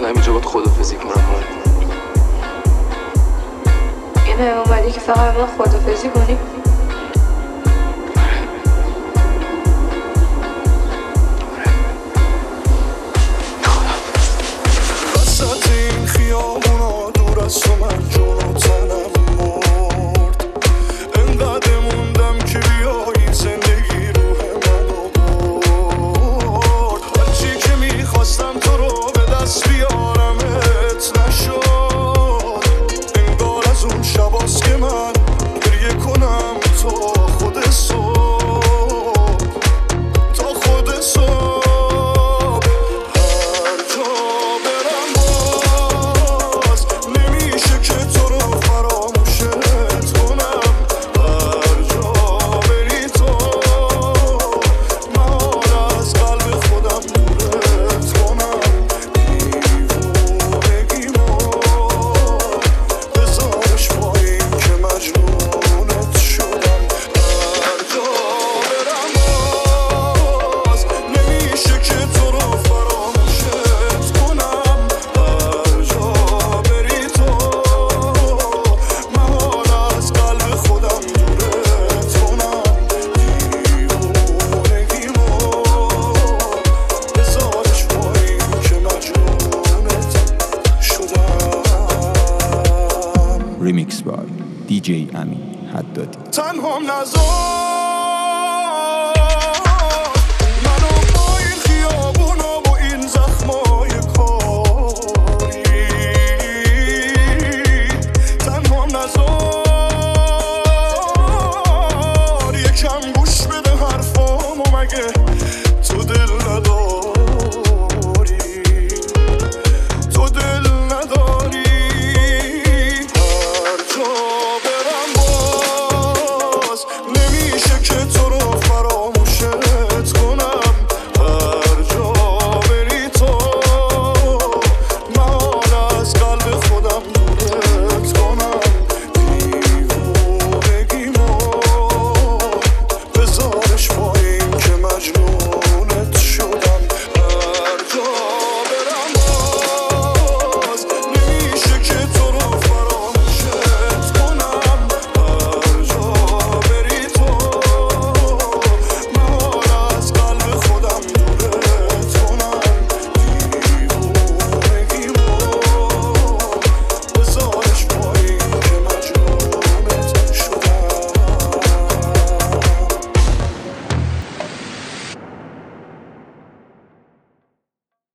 من همینجا باید خدافزی کنم. اینه اومدی که فقط من خدافزی کنی؟ وسط این خیابونا دور از تو من جون و تنم مرد، انقدر موندم که بیایی زندگی روح منو برد. هرچی که میخواستم تو رو به دست بیارمت نشد، انگار از اون شباست که من گریه کنم تا خود صبح، تا خود صبح. هر جا برم باز نمیشه که تو رو فراموشت کنم. هر جا بری تو من از قلب خودم دورت کنم. دیوونگیمو بذارش با این که مجنونت شدم. هر جا برم باز نمیشه که تو رو فراموشت کنم. هر جا بری تو من از قلب خودم دورت کنم. دیوونگیمو بذارش با این که مجنونت شدم. ریمیکس بای DJ امین حدادی. تنها نذار